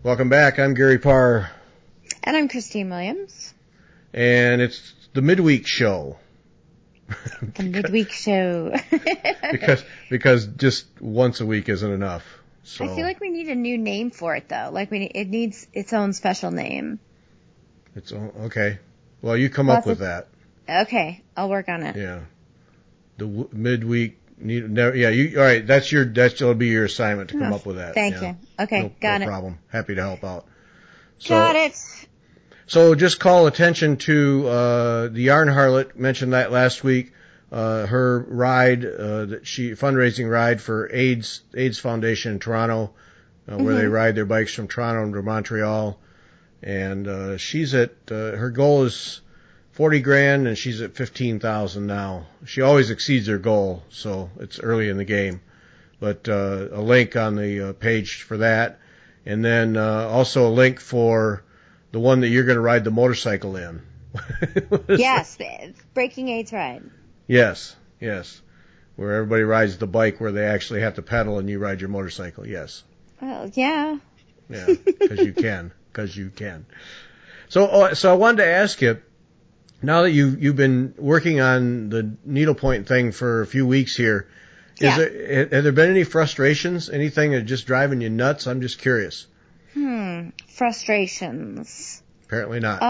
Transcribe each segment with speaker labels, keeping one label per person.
Speaker 1: Welcome back. I'm Gary Parr.
Speaker 2: And I'm Christine Williams.
Speaker 1: And it's the midweek show.
Speaker 2: The midweek show.
Speaker 1: because just once a week isn't enough. So
Speaker 2: I feel like we need a new name for it, though. Like it needs its own special name.
Speaker 1: Okay. Well, you come up with that.
Speaker 2: Okay, I'll work on it.
Speaker 1: Yeah. The midweek. All right. That'll be your assignment to come up with that.
Speaker 2: Thank you. Okay, got it.
Speaker 1: No problem. Happy to help out.
Speaker 2: Got it.
Speaker 1: So just call attention to the Yarn Harlot. Mentioned that last week. Her ride, fundraising ride for AIDS Foundation in Toronto, where they ride their bikes from Toronto to Montreal, and she's at her goal is $40,000, and she's at $15,000 now. She always exceeds her goal, so it's early in the game. But a link on the page for that, and then also a link for the one that you're going to ride the motorcycle in.
Speaker 2: Yes, the Breaking AIDS ride.
Speaker 1: Yes. Where everybody rides the bike where they actually have to pedal and you ride your motorcycle. Yes.
Speaker 2: Well, yeah.
Speaker 1: Yeah, because you can. So I wanted to ask you, now that you've been working on the needlepoint thing for a few weeks here, have there been any frustrations? Anything that's just driving you nuts? I'm just curious.
Speaker 2: Frustrations.
Speaker 1: Apparently not.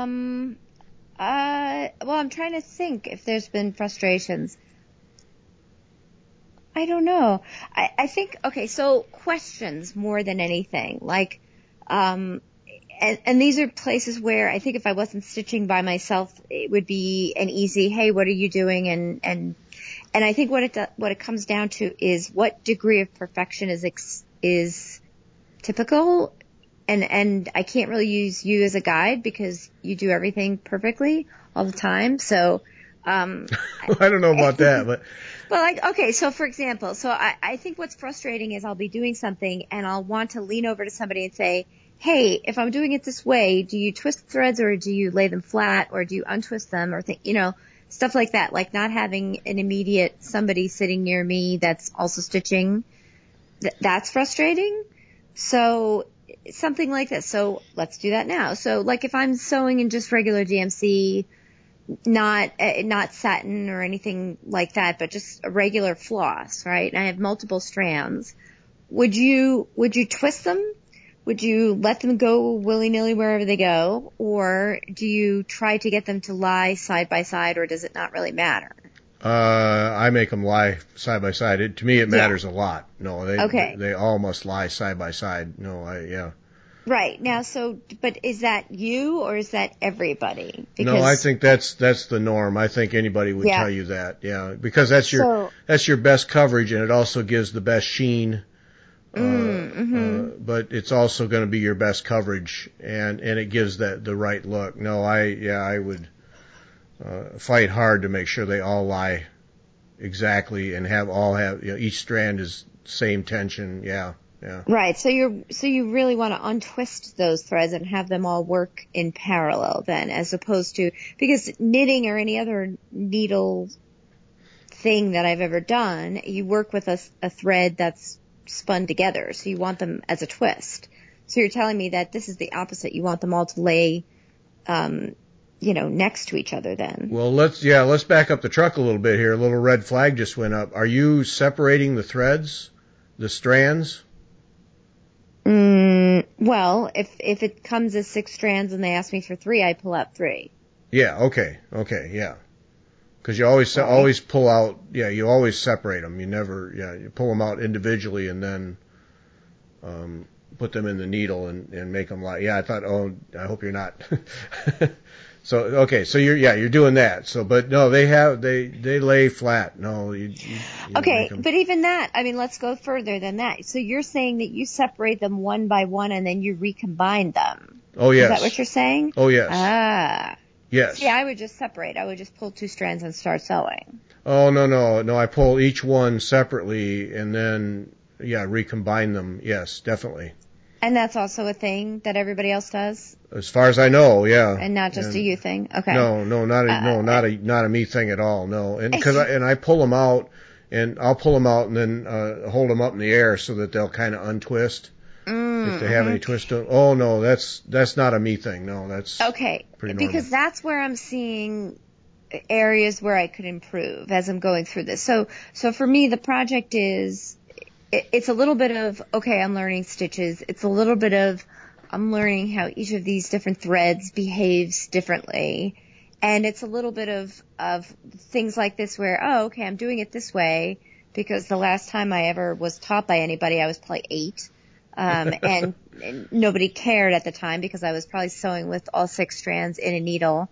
Speaker 2: Well, I'm trying to think if there's been frustrations. I don't know. I think, okay, so questions more than anything. Like, and these are places where I think if I wasn't stitching by myself, it would be an easy, hey, what are you doing? And I think what it comes down to is what degree of perfection is typical. And I can't really use you as a guide because you do everything perfectly all the time. So,
Speaker 1: I don't know about that, but.
Speaker 2: Well, okay, so for example, I think what's frustrating is I'll be doing something and I'll want to lean over to somebody and say, hey, if I'm doing it this way, do you twist threads or do you lay them flat or do you untwist them or stuff like that, like not having an immediate somebody sitting near me that's also stitching. That's frustrating. So something like this. So let's do that now. So like if I'm sewing in just regular DMC, not satin or anything like that, but just a regular floss, right? And I have multiple strands. Would you twist them? Would you let them go willy-nilly wherever they go? Or do you try to get them to lie side by side, or does it not really matter?
Speaker 1: I make them lie side by side. To me, it matters a lot. No, they all must lie side by side. No, yeah.
Speaker 2: Right. Now, but is that you or is that everybody?
Speaker 1: No, I think that's the norm. I think anybody would tell you that. Yeah. Because that's your best coverage and it also gives the best sheen. But it's also going to be your best coverage and it gives the right look. No, I would, fight hard to make sure they all lie exactly and have each strand is same tension. Yeah. Yeah.
Speaker 2: Right. So you really want to untwist those threads and have them all work in parallel then, as opposed to, because knitting or any other needle thing that I've ever done, you work with a thread that's spun together. So you want them as a twist. So you're telling me that this is the opposite. You want them all to lay, next to each other then.
Speaker 1: Well, let's back up the truck a little bit here. A little red flag just went up. Are you separating the threads, the strands?
Speaker 2: Well, if it comes as 6 strands and they ask me for 3, I pull out 3.
Speaker 1: Yeah, okay, yeah. Because you always pull out, you always separate them. You never, you pull them out individually and then put them in the needle and make them lie. Yeah, I thought, I hope you're not. So, okay, so you're doing that. So, but no, they lay flat. No, you
Speaker 2: okay, but even that, I mean, let's go further than that. So you're saying that you separate them one by one and then you recombine them.
Speaker 1: Oh, yes.
Speaker 2: Is that what you're saying?
Speaker 1: Oh, yes.
Speaker 2: Ah.
Speaker 1: Yes.
Speaker 2: See, I would just separate. I would just pull 2 strands and start sewing.
Speaker 1: Oh, no, I pull each one separately and then, recombine them. Yes, definitely.
Speaker 2: And that's also a thing that everybody else does?
Speaker 1: As far as I know, yeah.
Speaker 2: And not just a you thing? Okay.
Speaker 1: No, not a me thing at all, no. And I pull them out, and I'll pull them out and then hold them up in the air so that they'll kind of untwist. And if they have any twist to them. Oh no, that's not a me thing. No, that's
Speaker 2: Okay,
Speaker 1: pretty normal.
Speaker 2: because that's where I'm seeing areas where I could improve as I'm going through this. So for me, the project is, it's a little bit of, okay, I'm learning stitches. It's a little bit of, I'm learning how each of these different threads behaves differently. And it's a little bit of things like this where, oh, okay, I'm doing it this way because the last time I ever was taught by anybody, I was probably 8. And nobody cared at the time because I was probably sewing with all 6 strands in a needle.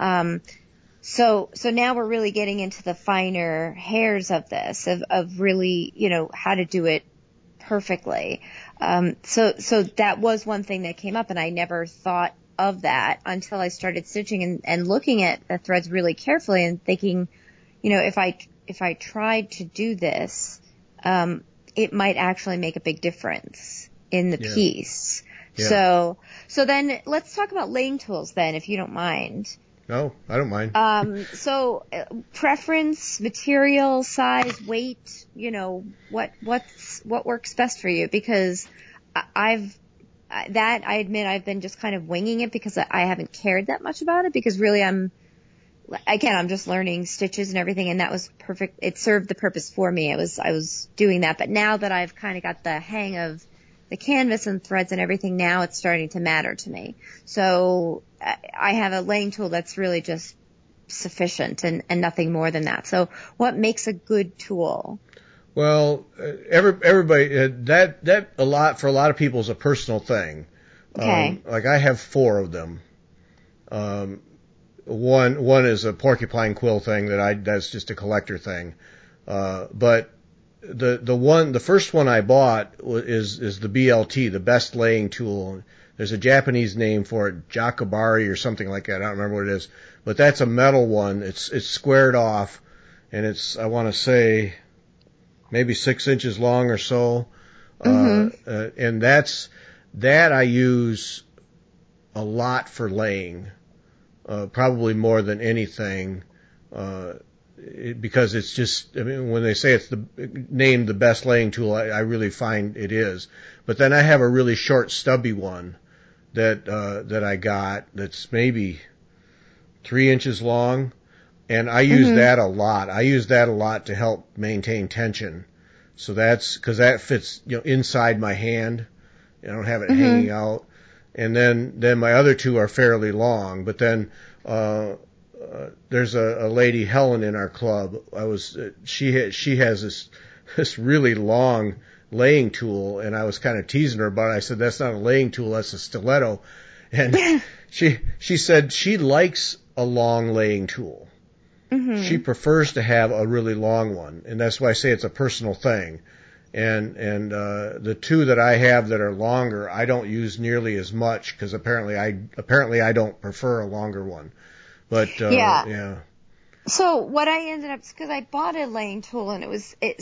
Speaker 2: So now we're really getting into the finer hairs of this, of really, how to do it perfectly. So that was one thing that came up, and I never thought of that until I started stitching and looking at the threads really carefully and thinking, if I tried to do this, it might actually make a big difference in the piece. Yeah. So then let's talk about laying tools then, if you don't mind.
Speaker 1: No, I don't mind.
Speaker 2: So preference, material, size, weight, what works best for you? Because I admit I've been just kind of winging it because I haven't cared that much about it, because really I'm just learning stitches and everything, and that was perfect. It served the purpose for me. I was doing that. But now that I've kind of got the hang of the canvas and threads and everything, now it's starting to matter to me. So I have a laying tool that's really just sufficient and nothing more than that. So what makes a good tool?
Speaker 1: Well, everybody, that a lot, for a lot of people, is a personal thing.
Speaker 2: Okay.
Speaker 1: Like I have 4 of them. One is a porcupine quill thing that's just a collector thing. But the first one I bought is the BLT, the best laying tool. There's a Japanese name for it, Jakabari or something like that. I don't remember what it is, but that's a metal one. It's squared off, and it's, I want to say, maybe 6 inches long or so. And that I use a lot for laying, probably more than anything. Because it's just, when they say it's named the best laying tool, I really find it is. But then I have a really short, stubby one that I got that's maybe 3 inches long, and I use that a lot. I use that a lot to help maintain tension. So that's, because that fits, inside my hand. I don't have it hanging out. And then my other 2 are fairly long. But then there's a lady, Helen, in our club. She has this really long laying tool, and I was kind of teasing her about it. I said, that's not a laying tool, that's a stiletto. And she said she likes a long laying tool. She prefers to have a really long one, and that's why I say it's a personal thing. And the 2 that I have that are longer, I don't use nearly as much, because apparently I don't prefer a longer one. But yeah.
Speaker 2: So what I ended up, because I bought a laying tool, and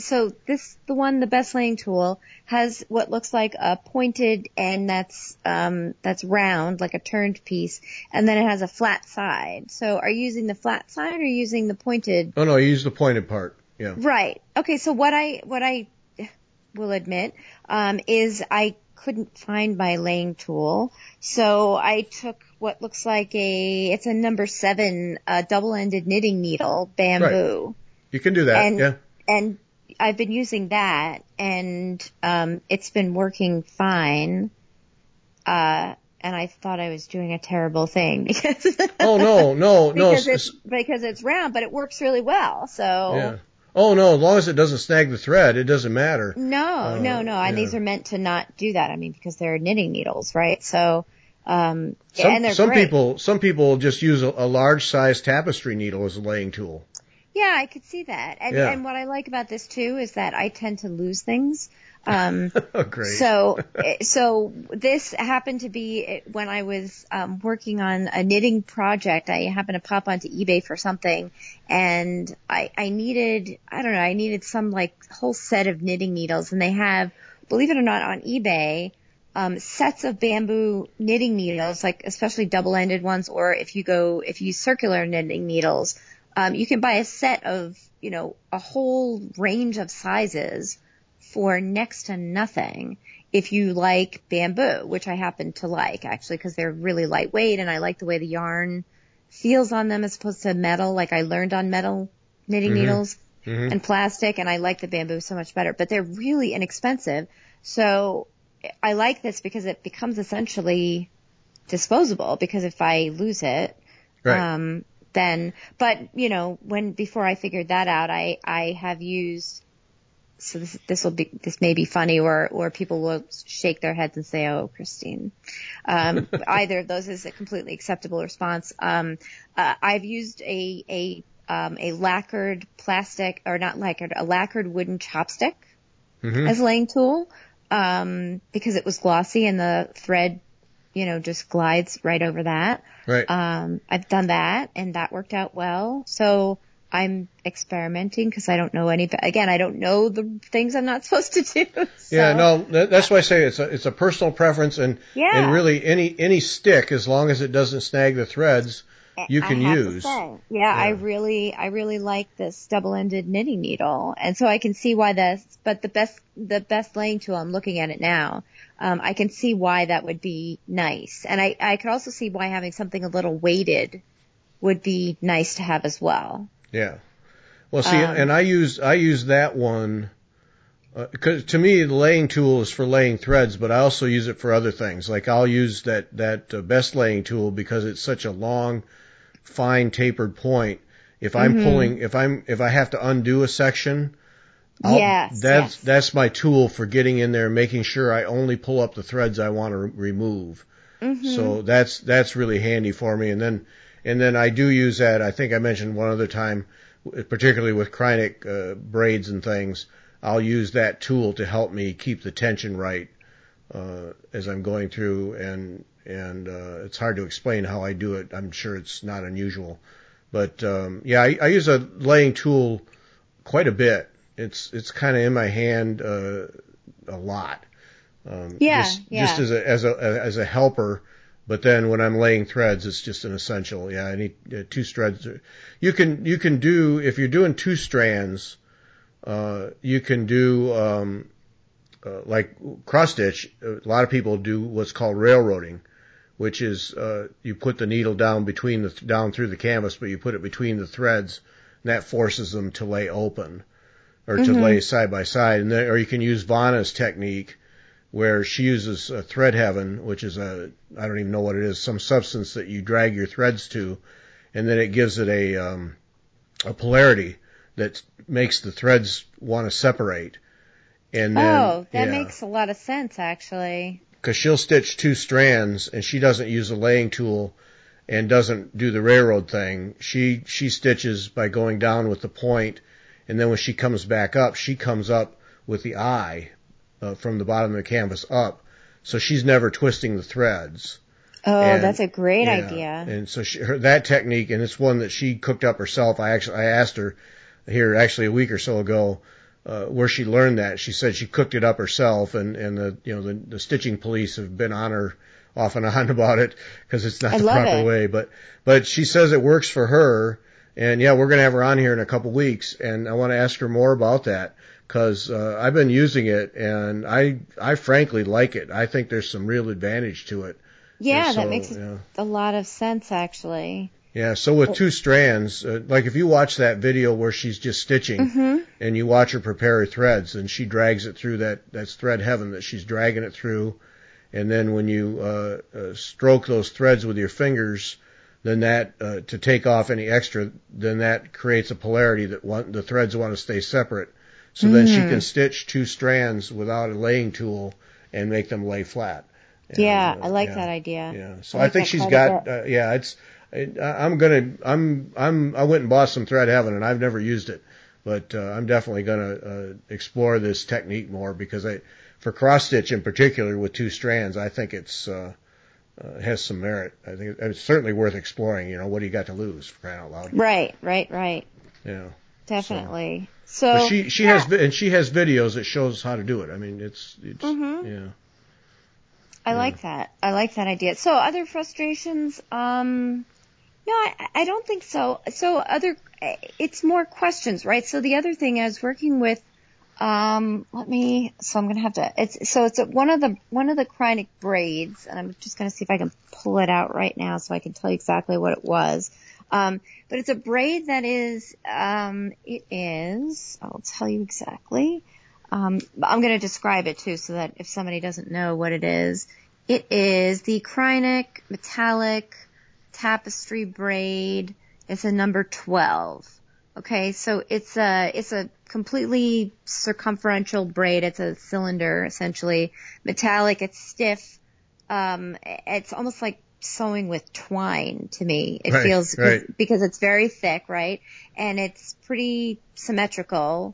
Speaker 2: the best laying tool has what looks like a pointed end that's round, like a turned piece, and then it has a flat side. So are you using the flat side or are you using the pointed?
Speaker 1: Oh no, I use the pointed part. Yeah.
Speaker 2: Right. Okay. So what I will admit, is I couldn't find my laying tool. So I took what looks like it's a number 7, double-ended knitting needle, bamboo.
Speaker 1: Right. You can do that,
Speaker 2: And I've been using that, and it's been working fine. And I thought I was doing a terrible thing because
Speaker 1: no,
Speaker 2: because it's round, but it works really well. So
Speaker 1: yeah. Oh no, as long as it doesn't snag the thread, it doesn't matter.
Speaker 2: No. And these are meant to not do that. I mean, because they're knitting needles, right? So, and they're great.
Speaker 1: Some people just use a large size tapestry needle as a laying tool.
Speaker 2: Yeah, I could see that. And what I like about this too is that I tend to lose things.
Speaker 1: Great.
Speaker 2: So this happened to be when I was working on a knitting project. I happened to pop onto eBay for something, and I needed some like whole set of knitting needles, and they have, believe it or not, on eBay, sets of bamboo knitting needles, like especially double-ended ones, or if you use circular knitting needles, you can buy a set of, a whole range of sizes for next to nothing if you like bamboo, which I happen to like actually because they're really lightweight and I like the way the yarn feels on them as opposed to metal. Like I learned on metal knitting needles and plastic, and I like the bamboo so much better, but they're really inexpensive. So I like this because it becomes essentially disposable, because if I lose it,
Speaker 1: Right.
Speaker 2: then, but before I figured that out, I have used, so this may be funny, or people will shake their heads and say, "Oh, Christine." Either of those is a completely acceptable response. I've used a lacquered plastic, or not lacquered, a lacquered wooden chopstick as a laying tool, because it was glossy and the thread, just glides right over that.
Speaker 1: Right.
Speaker 2: I've done that and that worked out well. So I'm experimenting because I don't know I don't know the things I'm not supposed to do. So.
Speaker 1: Yeah, no, that's why I say it's a personal preference, and really any stick, as long as it doesn't snag the threads, you can use.
Speaker 2: I really like this double-ended knitting needle, and so I can see why but the best laying tool, I'm looking at it now, I can see why that would be nice, and I could also see why having something a little weighted would be nice to have as well.
Speaker 1: Yeah. Well, see, and I use that one, because to me the laying tool is for laying threads, but I also use it for other things. Like I'll use that best laying tool because it's such a long, fine tapered point. If I'm pulling, if I have to undo a section, that's my tool for getting in there, making sure I only pull up the threads I want to remove. So that's really handy for me. And then I do use that. I think I mentioned one other time, particularly with Kreinik braids and things, I'll use that tool to help me keep the tension right as I'm going through. And it's hard to explain how I do it. I'm sure it's not unusual, but I use a laying tool quite a bit. It's kind of in my hand a lot. Just as a helper. But then when I'm laying threads, it's just an essential. Yeah, I need two threads. You can do, if you're doing two strands, you can do like cross stitch. A lot of people do what's called railroading, which is you put the needle down down through the canvas, but you put it between the threads, and that forces them to lay open or to lay side by side. And then, or you can use Vanna's technique, where she uses thread heaven, which is I don't even know what it is, some substance that you drag your threads to, and then it gives it a polarity that makes the threads want to separate. And then,
Speaker 2: that makes a lot of sense, actually.
Speaker 1: Because she'll stitch two strands, and she doesn't use a laying tool and doesn't do the railroad thing. She stitches by going down with the point, and then when she comes back up, she comes up with the eye. From the bottom of the canvas up, so she's never twisting the threads.
Speaker 2: That's a great idea.
Speaker 1: And so that technique, and it's one that she cooked up herself. I asked her here actually a week or so ago where she learned that. She said she cooked it up herself, and the stitching police have been on her off and on about it because it's not the proper way. But she says it works for her, and we're going to have her on here in a couple weeks, and I want to ask her more about that. Because I've been using it, and I frankly like it. I think there's some real advantage to it.
Speaker 2: Yeah, that makes a lot of sense, actually.
Speaker 1: Yeah, so with two strands, like if you watch that video where she's just stitching, and you watch her prepare her threads, and she drags it through that's thread heaven that she's dragging it through, and then when you stroke those threads with your fingers, then that to take off any extra, then that creates a polarity that the threads want to stay separate. So then she can stitch two strands without a laying tool and make them lay flat. And,
Speaker 2: I like that idea.
Speaker 1: Yeah, so I think she's got. I went and bought some Thread Heaven, and I've never used it, but I'm definitely going to explore this technique more because for cross stitch in particular with two strands, I think it's has some merit. I think it's certainly worth exploring. What do you got to lose, for crying out loud?
Speaker 2: Right.
Speaker 1: Yeah,
Speaker 2: definitely. So
Speaker 1: she has videos that shows how to do it. I mean, it's
Speaker 2: I like that. I like that idea. So other frustrations? No, I don't think so. So it's more questions, right? So the other thing is working with So I'm going to have to, it's one of the Kreinik braids, and I'm just going to see if I can pull it out right now so I can tell you exactly what it was. But it's a braid that I'll tell you exactly. I'm going to describe it too so that if somebody doesn't know what it is the Kreinik metallic tapestry braid. It's a number 12. Okay, so it's a completely circumferential braid. It's a cylinder, essentially. Metallic, it's stiff. It's almost like sewing with twine to me. It feels, because it's very thick, right? And it's pretty symmetrical,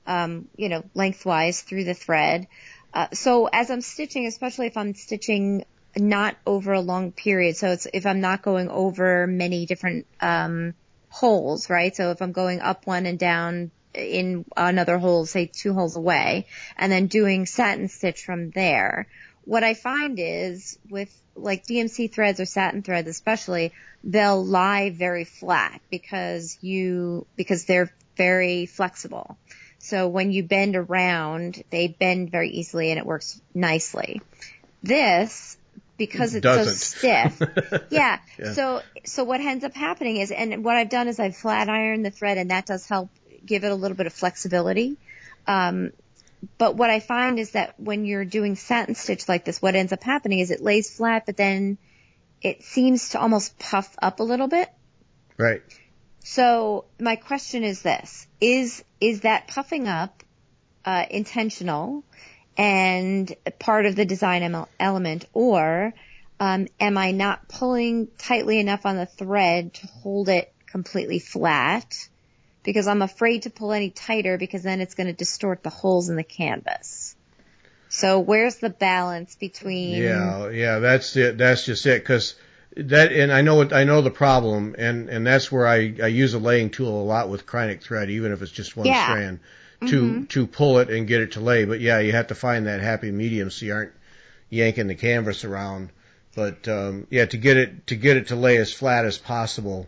Speaker 2: lengthwise through the thread. So as I'm stitching, especially if I'm stitching not over a long period, so if I'm not going over many different, holes, right? So if I'm going up one and down in another hole, say 2 holes away, and then doing satin stitch from there, what I find is with like DMC threads or satin threads especially, they'll lie very flat because they're very flexible. So when you bend around, they bend very easily and it works nicely. This, because it's so stiff. Yeah. So what ends up happening is, and what I've done is I've flat ironed the thread, and that does help give it a little bit of flexibility. But what I find is that when you're doing satin stitch like this, what ends up happening is it lays flat, but then it seems to almost puff up a little bit.
Speaker 1: Right.
Speaker 2: So my question is this: is that puffing up intentional and part of the design element, or am I not pulling tightly enough on the thread to hold it completely flat? Because I'm afraid to pull any tighter because then it's going to distort the holes in the canvas. So where's the balance between?
Speaker 1: Yeah, that's it. That's just it. Because and I know the problem, and that's where I use a laying tool a lot with Kreinik thread, even if it's just one strand. To pull it and get it to lay. But yeah, you have to find that happy medium so you aren't yanking the canvas around. But to get it to lay as flat as possible,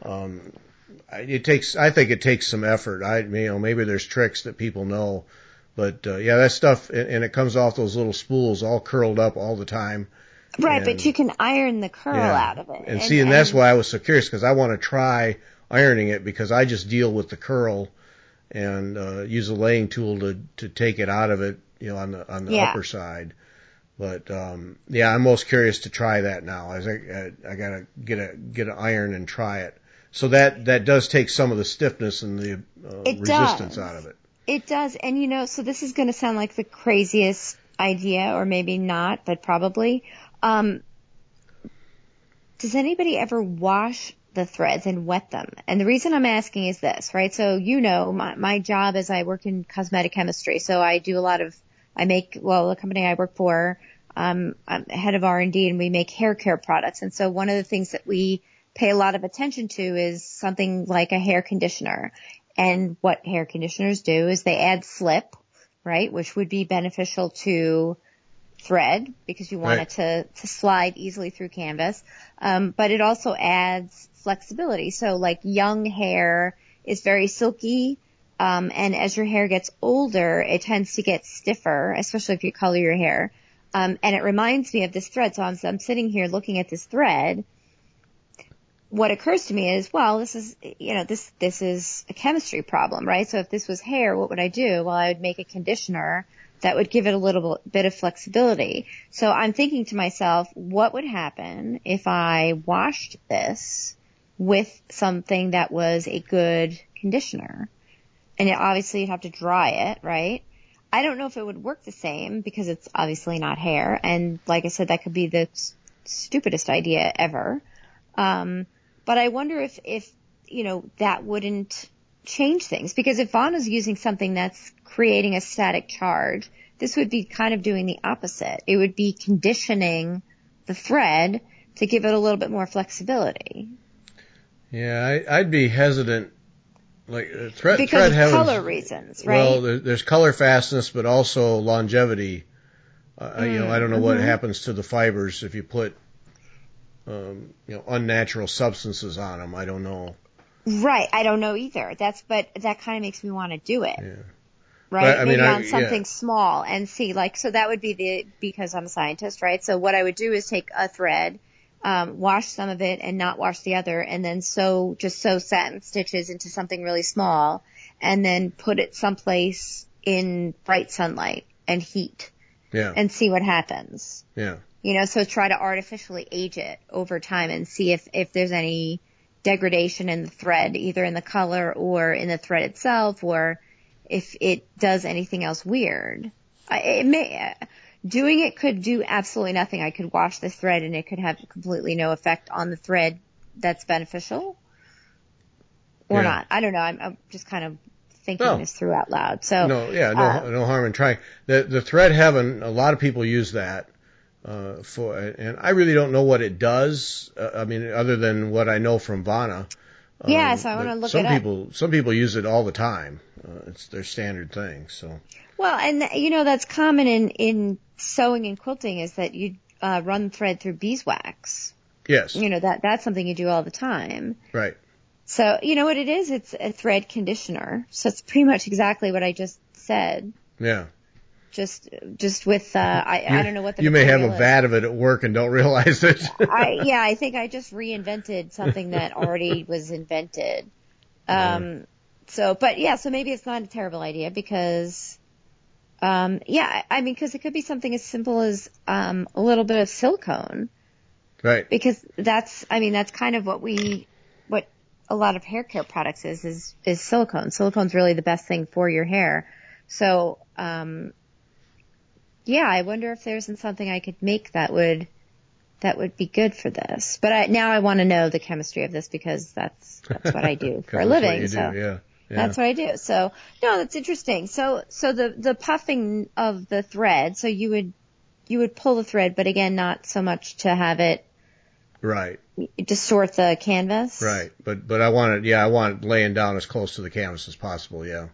Speaker 1: I think it takes some effort. Maybe there's tricks that people know, but that stuff, and it comes off those little spools all curled up all the time.
Speaker 2: Right, but you can iron the curl out of it.
Speaker 1: And that's why I was so curious, because I want to try ironing it, because I just deal with the curl and use a laying tool to take it out of it, on the upper side. But I'm most curious to try that now. I gotta get an iron and try it. So that does take some of the stiffness and the resistance out of it.
Speaker 2: It does, and so this is going to sound like the craziest idea, or maybe not, but probably. Does anybody ever wash the threads and wet them? And the reason I'm asking is this, right? So my job is I work in cosmetic chemistry, so I do the company I work for, I'm head of R&D, and we make hair care products. And so one of the things that we pay a lot of attention to is something like a hair conditioner. And what hair conditioners do is they add slip, right, which would be beneficial to thread because you want it to slide easily through canvas. But it also adds flexibility. So like young hair is very silky. And as your hair gets older, it tends to get stiffer, especially if you color your hair. And it reminds me of this thread. So I'm sitting here looking at this thread. What occurs to me is, well, this is a chemistry problem, right? So if this was hair, what would I do? Well, I would make a conditioner that would give it a little bit of flexibility. So I'm thinking to myself, what would happen if I washed this with something that was a good conditioner? And obviously you'd have to dry it, right? I don't know if it would work the same because it's obviously not hair. And like I said, that could be the stupidest idea ever. But I wonder if that wouldn't change things, because if Vana's using something that's creating a static charge, this would be kind of doing the opposite. It would be conditioning the thread to give it a little bit more flexibility.
Speaker 1: Yeah, I'd be hesitant. Like thread
Speaker 2: because of color reasons, right?
Speaker 1: Well, there's color fastness, but also longevity. I don't know what happens to the fibers if you put unnatural substances on them. I don't know.
Speaker 2: Right, I don't know either. But that kind of makes me want to do it.
Speaker 1: Yeah.
Speaker 2: right?
Speaker 1: I mean,
Speaker 2: Maybe on something small and see, like, so that would be because I'm a scientist, right? So what I would do is take a thread, wash some of it and not wash the other, and then just sew satin stitches into something really small, and then put it someplace in bright sunlight and heat.
Speaker 1: Yeah.
Speaker 2: And see what happens.
Speaker 1: Yeah.
Speaker 2: So try to artificially age it over time and see if there's any degradation in the thread, either in the color or in the thread itself, or if it does anything else weird. Doing it could do absolutely nothing. I could wash the thread and it could have completely no effect on the thread that's beneficial or not. I don't know. I'm just kind of thinking this through out loud. So
Speaker 1: no harm in trying. The thread heaven, a lot of people use that and I really don't know what it does. I mean, other than what I know from Vana.
Speaker 2: So I want to look it up.
Speaker 1: Some people use it all the time. It's their standard thing. So.
Speaker 2: Well, and that's common in sewing and quilting is that you run thread through beeswax.
Speaker 1: Yes.
Speaker 2: That's something you do all the time.
Speaker 1: Right.
Speaker 2: So, you know what it is? It's a thread conditioner. So it's pretty much exactly what I just said.
Speaker 1: Yeah.
Speaker 2: Just with, I don't know what the
Speaker 1: You may have a
Speaker 2: is.
Speaker 1: vat of it at work and don't realize it.
Speaker 2: I think I just reinvented something that already was invented. So maybe it's not a terrible idea because, because it could be something as simple as, a little bit of silicone.
Speaker 1: Right.
Speaker 2: Because that's kind of what a lot of hair care products is silicone. Silicone's really the best thing for your hair. So, I wonder if there's something I could make that would be good for this. But now I want to know the chemistry of this because that's what I do for a living.
Speaker 1: Yeah.
Speaker 2: That's what I do. So, no, that's interesting. So the puffing of the thread, so you would pull the thread, but again, not so much to have it
Speaker 1: right
Speaker 2: distort the canvas.
Speaker 1: Right. But I want it laying down as close to the canvas as possible. Yeah.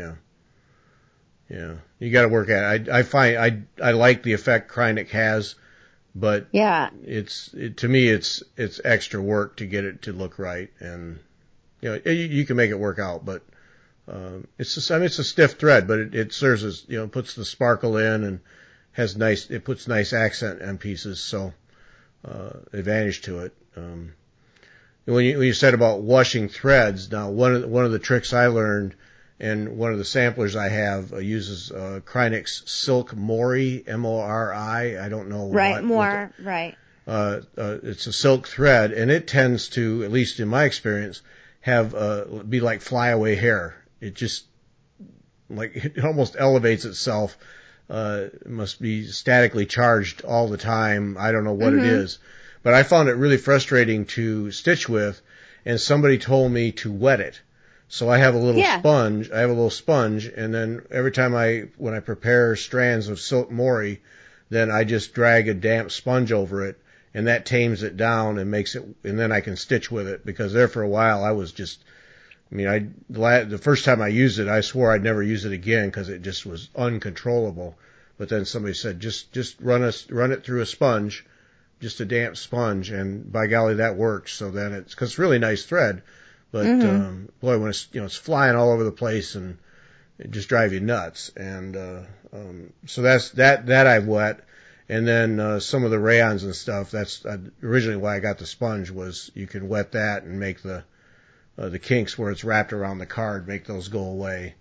Speaker 1: You got to work at it. I find I like the effect Kreinik has, but to me it's extra work to get it to look right, and you can make it work out, but it's a stiff thread, but it serves as puts the sparkle in and puts nice accent on pieces, so advantage to it. When you said about washing threads, now one of the tricks I learned, and one of the samplers I have uses Kreinik's Silk Mori, Mori. I don't know.
Speaker 2: Right, right.
Speaker 1: It's a silk thread, and it tends to, at least in my experience, be like flyaway hair. It just it almost elevates itself. It must be statically charged all the time. I don't know what it is, but I found it really frustrating to stitch with, and somebody told me to wet it. So I have a little sponge. And then every time when I prepare strands of Silk Mori, then I just drag a damp sponge over it, and that tames it down and and then I can stitch with it, because there for a while I was the first time I used it, I swore I'd never use it again because it just was uncontrollable. But then somebody said, just run it through a sponge, just a damp sponge, and by golly, that works. So then because it's really nice thread. But boy, when it's flying all over the place, and it just drives you nuts. And so that's that I've wet, and then some of the rayons and stuff. That's originally why I got the sponge, was you can wet that and make the kinks where it's wrapped around the card, make those go away.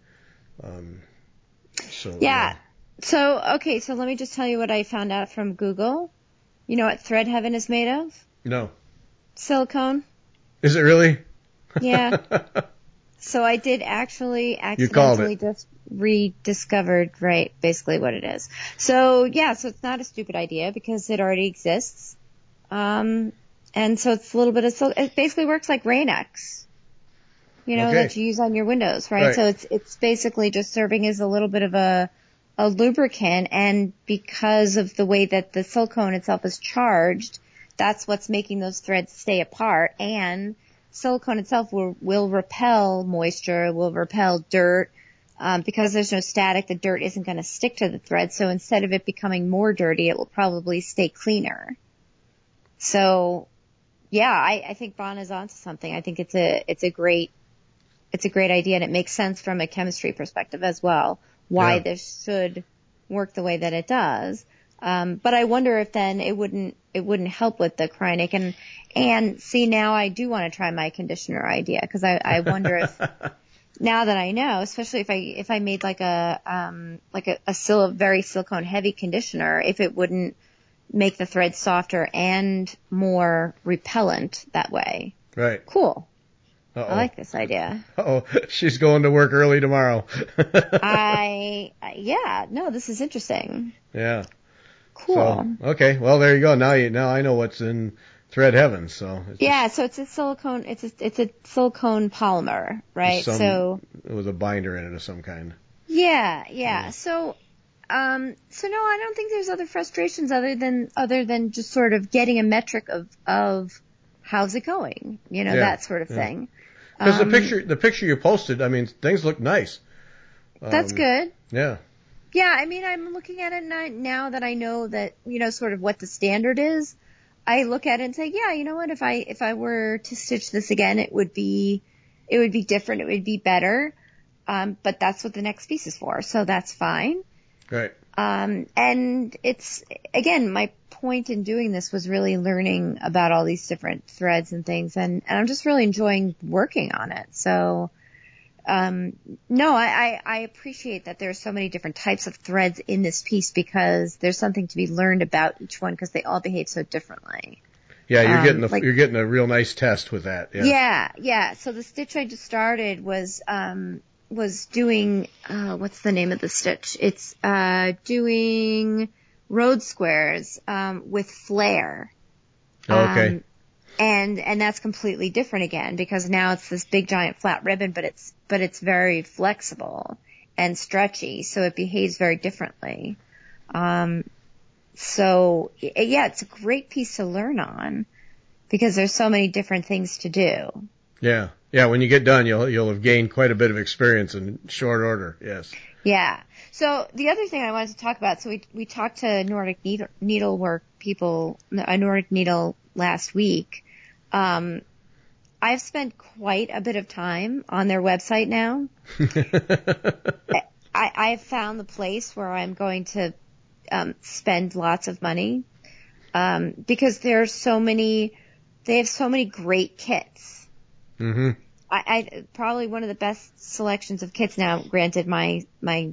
Speaker 1: So let me just tell you what I found out from Google. You know what Thread Heaven is made of? No. Silicone. Is it really? Yeah. So I did actually accidentally just rediscovered, basically what it is. So so it's not a stupid idea because it already exists. And so it's a little bit of it basically works like Rain-X, that you use on your windows, right? So it's basically just serving as a little bit of a lubricant, and because of the way that the silicone itself is charged, that's what's making those threads stay apart, and silicone itself will repel moisture, will repel dirt. Because there's no static, the dirt isn't going to stick to the thread. So instead of it becoming more dirty, it will probably stay cleaner. So, I think Vana's onto something. I think it's a great idea, and it makes sense from a chemistry perspective as well.
Speaker 2: why
Speaker 1: Yeah.
Speaker 2: this should work the way that it does. But I wonder if then it wouldn't help with the chronic. And see, now I do want to try my conditioner idea, because I wonder if, now that I know, especially if I made like a very silicone heavy conditioner, if it wouldn't make the thread softer and more repellent that way.
Speaker 1: Right.
Speaker 2: Cool.
Speaker 1: Uh-oh.
Speaker 2: I like this idea.
Speaker 1: Uh-oh. She's going to work early tomorrow.
Speaker 2: Yeah, no, this is interesting.
Speaker 1: Yeah.
Speaker 2: Cool.
Speaker 1: So, okay. Well, there you go. Now I know what's in thread heaven. So
Speaker 2: so it's a silicone polymer, right? So
Speaker 1: with a binder in it of some kind.
Speaker 2: Yeah. So no, I don't think there's other frustrations other than just sort of getting a metric of how's it going, that sort of thing.
Speaker 1: Because the picture you posted, I mean, things look nice.
Speaker 2: That's good.
Speaker 1: Yeah.
Speaker 2: Yeah, I mean, I'm looking at it now that I know that, sort of what the standard is. I look at it and say, yeah, you know what, if I were to stitch this again, it would be different, it would be better. But that's what the next piece is for, so that's fine.
Speaker 1: Right.
Speaker 2: And it's, again, my point in doing this was really learning about all these different threads and things, and I'm just really enjoying working on it. So, no, I appreciate that there's so many different types of threads in this piece, because there's something to be learned about each one, because they all behave so differently.
Speaker 1: Yeah, you're getting a real nice test with that.
Speaker 2: Yeah. So the stitch I just started was doing, what's the name of the stitch? It's, doing road squares, with flare.
Speaker 1: Okay.
Speaker 2: And that's completely different again, because now it's this big giant flat ribbon, but it's very flexible and stretchy, so it behaves very differently. So yeah, it's a great piece to learn on, because there's so many different things to do.
Speaker 1: Yeah. Yeah, when you get done, you'll have gained quite a bit of experience in short order. Yes.
Speaker 2: Yeah. So the other thing I wanted to talk about, so we talked to Nordic Needlework people, Nordic Needle last week. I've spent quite a bit of time on their website now. I've found the place where I'm going to spend lots of money, because they have so many great kits.
Speaker 1: Mm-hmm.
Speaker 2: I probably one of the best selections of kits now. Granted, my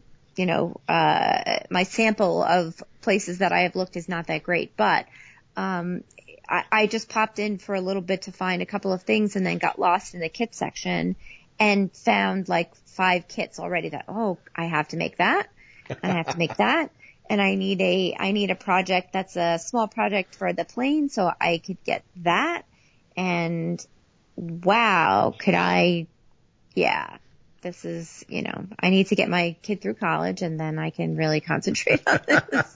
Speaker 2: sample of places that I have looked is not that great, but I just popped in for a little bit to find a couple of things, and then got lost in the kit section and found like 5 kits already that, I have to make that, and I have to make that, and I need a project that's a small project for the plane, so I could get that, and wow, this is, I need to get my kid through college, and then I can really concentrate on this.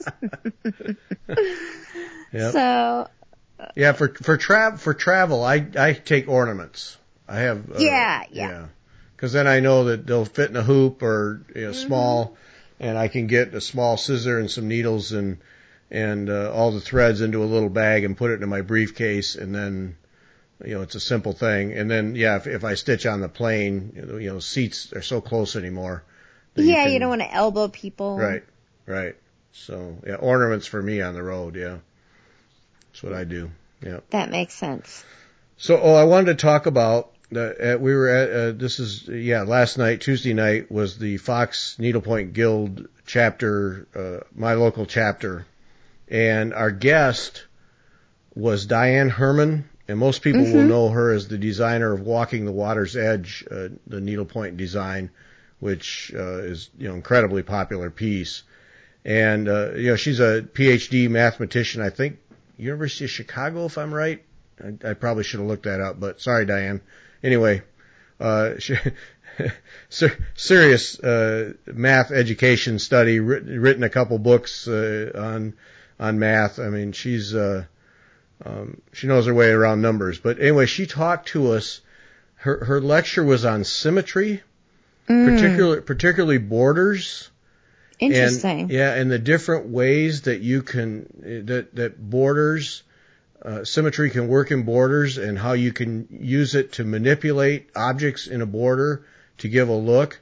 Speaker 1: Yep.
Speaker 2: So,
Speaker 1: yeah, for travel, I take ornaments. I have,
Speaker 2: yeah.
Speaker 1: Cause then I know that they'll fit in a hoop or,
Speaker 2: Mm-hmm.
Speaker 1: small, and I can get a small scissor and some needles and all the threads into a little bag and put it in my briefcase, and then, it's a simple thing. And then, if I stitch on the plane, seats are so close anymore.
Speaker 2: Yeah, you don't want to elbow people.
Speaker 1: Right. So, ornaments for me on the road, that's what I do. Yeah.
Speaker 2: That makes sense.
Speaker 1: So, I wanted to talk about, we were at, last night, Tuesday night, was the Fox Needlepoint Guild chapter, my local chapter. And our guest was Diane Herman. And most people will know her as the designer of Walking the Water's Edge, the needlepoint design, which is incredibly popular piece. And she's a PhD mathematician, I think University of Chicago, if I'm right. I probably should have looked that up, but sorry, Diane. Anyway, serious math education study, written a couple books on math. I mean, she knows her way around numbers. But anyway, she talked to us. Her lecture was on symmetry, particularly borders.
Speaker 2: Interesting.
Speaker 1: And the different ways that you can that borders, symmetry can work in borders, and how you can use it to manipulate objects in a border to give a look.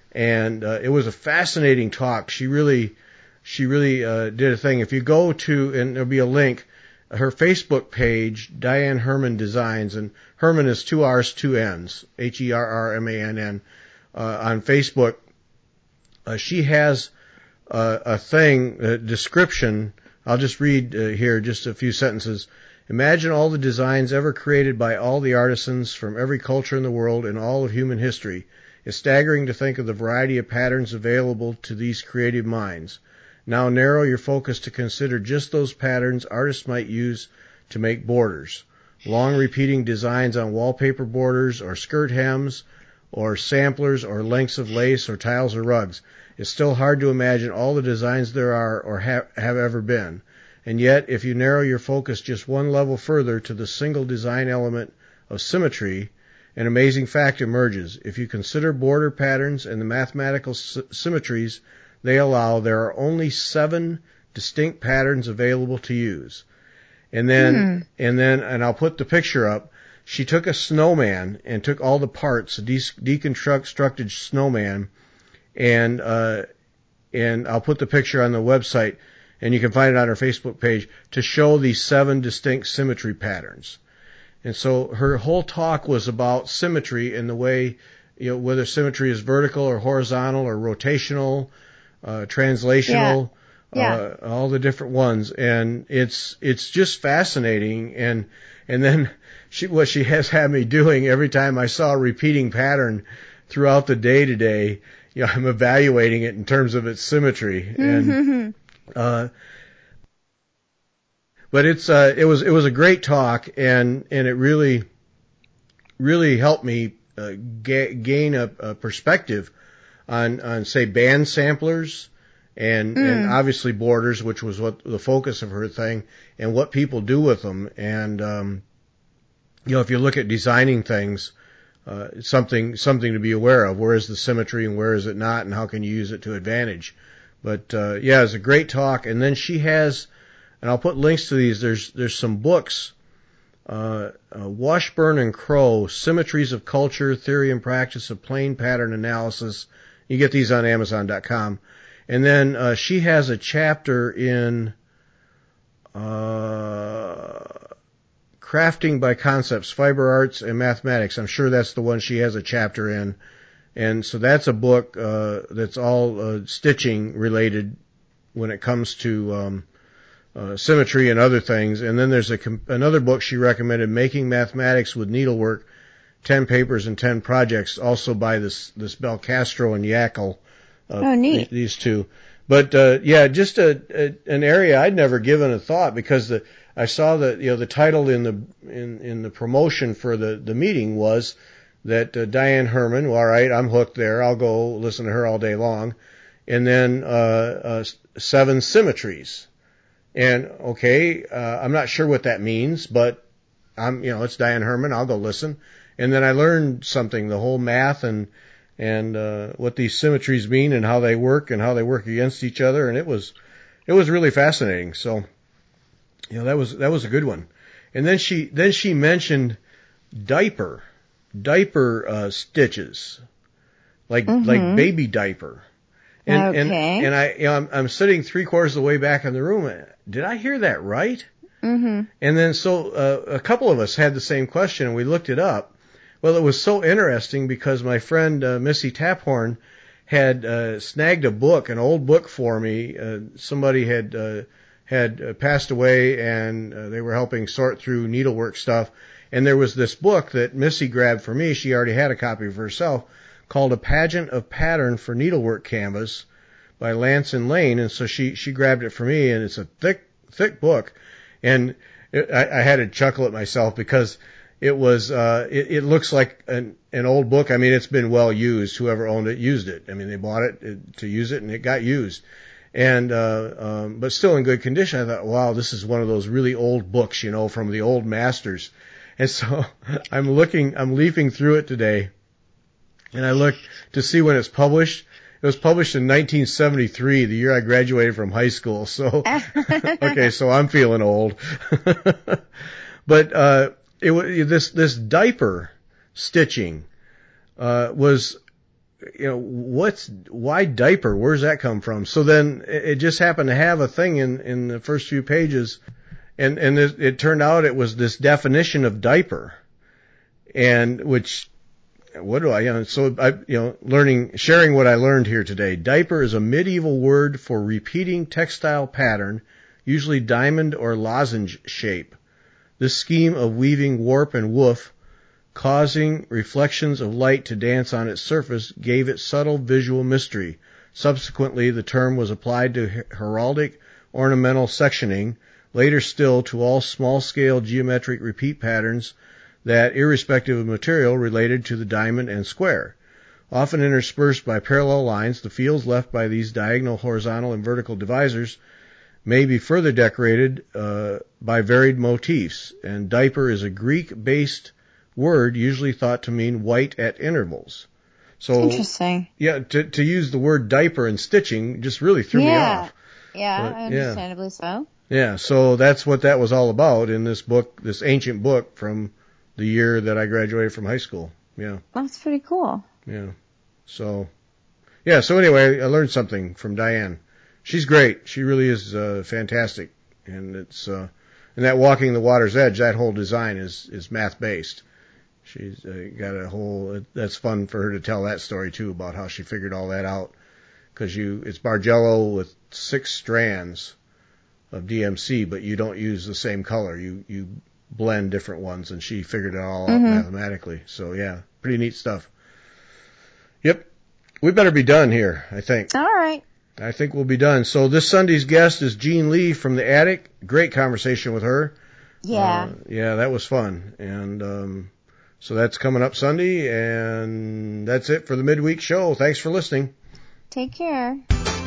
Speaker 1: And it was a fascinating talk. She really did a thing. If you go to, and there'll be a link, her Facebook page, Diane Herman Designs, and Herman is 2 R's, 2 N's, HERRMANN, on Facebook. She has a thing, a description. I'll just read here just a few sentences. Imagine all the designs ever created by all the artisans from every culture in the world and all of human history. It's staggering to think of the variety of patterns available to these creative minds. Now narrow your focus to consider just those patterns artists might use to make borders. Long repeating designs on wallpaper borders or skirt hems or samplers or lengths of lace or tiles or rugs. It's still hard to imagine all the designs there are or have ever been. And yet, if you narrow your focus just one level further to the single design element of symmetry, an amazing fact emerges. If you consider border patterns and the mathematical symmetries they allow, there are only 7 distinct patterns available to use. And then I'll put the picture up. She took a snowman and took all the parts, a deconstructed snowman, and I'll put the picture on the website, and you can find it on her Facebook page, to show these 7 distinct symmetry patterns. And so her whole talk was about symmetry in the way, whether symmetry is vertical or horizontal or rotational, translational, all the different ones. And it's just fascinating. And then what she has had me doing every time I saw a repeating pattern throughout the day today, I'm evaluating it in terms of its symmetry. And, but it was a great talk, and it really helped me gain a perspective on say band samplers and obviously borders, which was what the focus of her thing, and what people do with them. And if you look at designing things, it's something to be aware of. Where is the symmetry and where is it not, and how can you use it to advantage? But it's a great talk. And then she has, and I'll put links to these. There's some books, Washburn and Crow, Symmetries of Culture, Theory and Practice of Plane Pattern Analysis. You get these on Amazon.com. And then she has a chapter in Crafting by Concepts, Fiber Arts and Mathematics. I'm sure that's the one she has a chapter in. And so that's a book that's all stitching related when it comes to symmetry and other things. And then there's another book she recommended, Making Mathematics with Needlework, 10 Papers and 10 Projects, also by this Belcastro and Yackel.
Speaker 2: Neat.
Speaker 1: These two. But just an area I'd never given a thought, because I saw that the title in the promotion for the meeting was that Diane Herman, well, all right, I'm hooked there. I'll go listen to her all day long. And then 7 symmetries. And okay, I'm not sure what that means, but it's Diane Herman. I'll go listen. And then I learned something, the whole math and what these symmetries mean and how they work against each other. And it was really fascinating. So, that was a good one. And then she mentioned diaper stitches, like baby diaper. And I'm sitting 3/4 of the way back in the room. Did I hear that right? Mm-hmm. And then a couple of us had the same question, and we looked it up. Well, it was so interesting because my friend Missy Taphorn had snagged a book, an old book for me. Somebody had passed away, and they were helping sort through needlework stuff. And there was this book that Missy grabbed for me. She already had a copy of herself, called A Pageant of Pattern for Needlework Canvas by Lance and Lane. And so she grabbed it for me, and it's a thick book. And I had to chuckle at myself because it was, it looks like an old book. I mean, it's been well used. Whoever owned it used it. I mean, they bought it to use it, and it got used. And, but still in good condition. I thought, wow, this is one of those really old books, from the old masters. And so I'm leafing through it today, and I looked to see when it's published. It was published in 1973, the year I graduated from high school. So, okay, so I'm feeling old. But, this diaper stitching, was why diaper? Where's that come from? So then it just happened to have a thing in the first few pages, and it turned out it was this definition of diaper, and sharing what I learned here today. Diaper is a medieval word for repeating textile pattern, usually diamond or lozenge shape. This scheme of weaving warp and woof, causing reflections of light to dance on its surface, gave it subtle visual mystery. Subsequently, the term was applied to heraldic ornamental sectioning, later still to all small-scale geometric repeat patterns that, irrespective of material, related to the diamond and square. Often interspersed by parallel lines, the fields left by these diagonal, horizontal, and vertical divisors may be further decorated by varied motifs, and diaper is a Greek-based word usually thought to mean white at intervals. So,
Speaker 2: interesting.
Speaker 1: Yeah, to use the word diaper in stitching just really threw me off.
Speaker 2: Yeah, understandably so.
Speaker 1: Yeah, so that's what that was all about in this book, this ancient book from the year that I graduated from high school. Yeah.
Speaker 2: That's pretty cool.
Speaker 1: Yeah. So anyway, I learned something from Diane. She's great. She really is fantastic. And it's and that Walking the Water's Edge, that whole design is math-based. She's got a whole, that's fun for her to tell that story too, about how she figured all that out. Because it's Bargello with 6 strands of DMC, but you don't use the same color. You blend different ones, and she figured it all out mathematically. So yeah, pretty neat stuff. Yep. We better be done here, I think.
Speaker 2: All right.
Speaker 1: I think we'll be done. So this Sunday's guest is Jean Lee from the Attic. Great conversation with her.
Speaker 2: Yeah.
Speaker 1: Yeah, that was fun. And so that's coming up Sunday, and that's it for the midweek show. Thanks for listening.
Speaker 2: Take care.